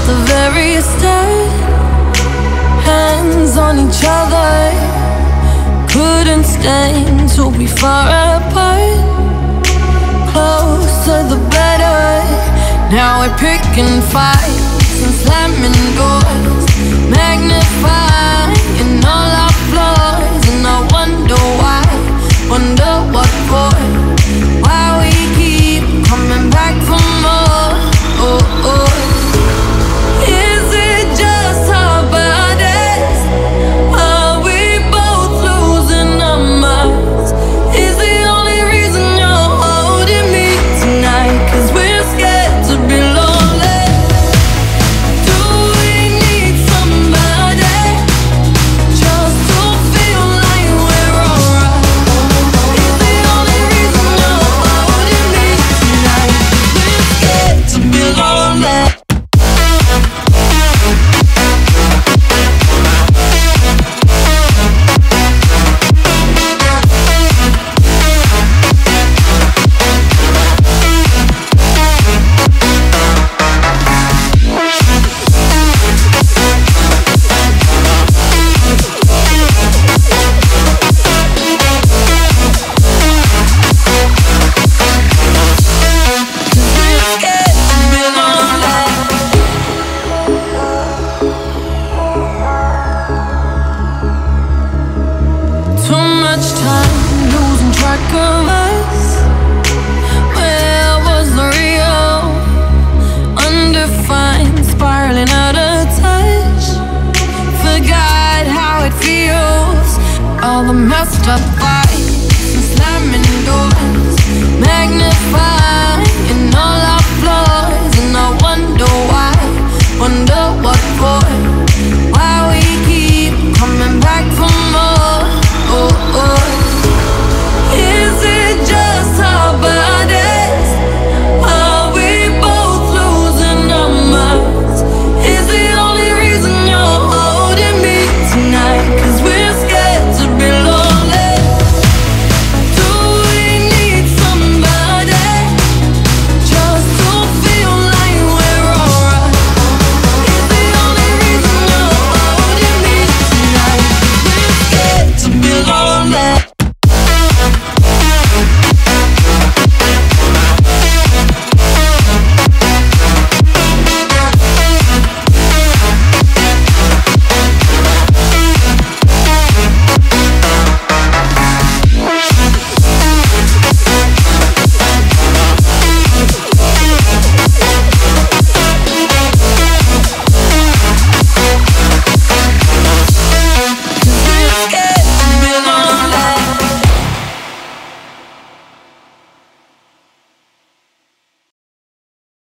the very start, hands on each other, couldn't stand to be far apart. Closer the better. Now we're picking fights and slamming doors, magnifying all our flaws. And I wonder why, wonder what for, why we keep coming back for more. Oh, oh. Is it just our bodies? Are we both losing our minds? Is the only reason you're holding me tonight? 'Cause we're scared to be lonely. Do we need somebody just to feel like we're alright? Is the only reason you're holding me tonight? We're scared to be lonely. Too much time losing track of us. Where was the real? Undefined, spiraling out of touch. Forgot how it feels. All the messed up fights and slamming doors, magnifying all our flaws. And I wonder why, wonder what for, why we keep coming back for